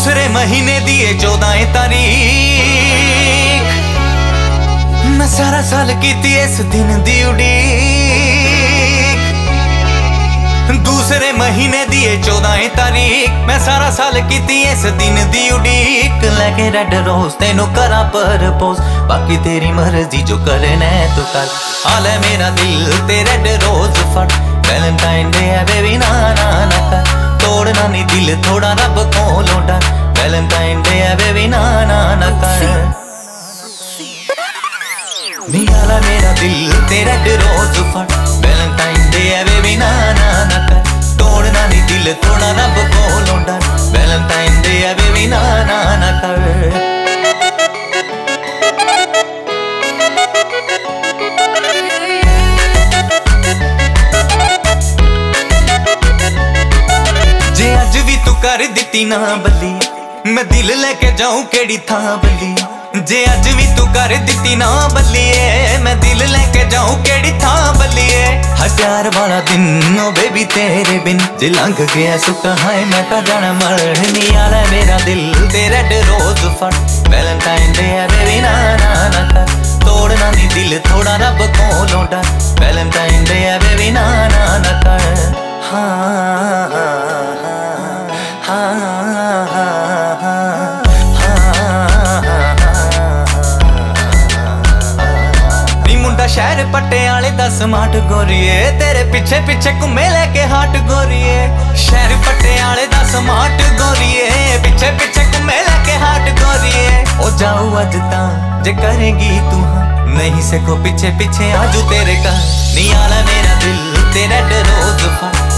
दूसरे महीने दिए 14 तारीख मैं सारा साल कीती इस दिन दी उड़ीक। दूसरे महीने दिए 14 तारीख मैं सारा साल कीती इस दिन दी उड़ीक। लेके रेड रोज तेनू करा परपोज बाकी तेरी मर्जी जो करना है तू कर। हाल है मेरा दिल ते रेड रोज फड़ वैलेंटाइन डे है बेबी ना ना ना कर। तोड़ना नहीं दिल थोड़ा रब को लौटा वैलेंटाइन डे है बेबी ना ना ना कर। निकाला मेरा दिल तेरा रोज फड़ वैलेंटाइन डे है बेबी ना ना ना कर। तोड़ना नहीं दिल थोड़ा रब को लौटा वैलेंटाइन डे है बेबी ना ना ना कर। कर दिती ना बली मैं दिल लेके जाऊं केड़ी था बली। जे अज भी तू कर दिती ना बलिए मैं दिल लेके जाऊं केड़ी था बलिए। हर प्यार वाला दिन ओ बेबी तेरे बिन जे लंघ गया सुखा है मैं तो जाना मरनी। आला मेरा दिल ते रेड रोज फड़ वैलेंटाइन डे है बेबी ना ना ना कर। तोड़ना नहीं दिल थोड़ा रब को लौटा वैलेंटाइन डे है बेबी ना ना ना कर। मुंडा शहर पटियाले दा स्मार्ट गोरिए तेरे पीछे पीछे घूमे लेके हाट गोरिए। शहर पटियाले दा स्मार्ट गोरिए पीछे पीछे घूमे लेके हाट गोरिए। ओ जाऊ अज ता जे करेगी तू हाँ नहीं सको पीछे पीछे आजू तेरे का। नियाला मेरा दिल ते रेड रोज फड़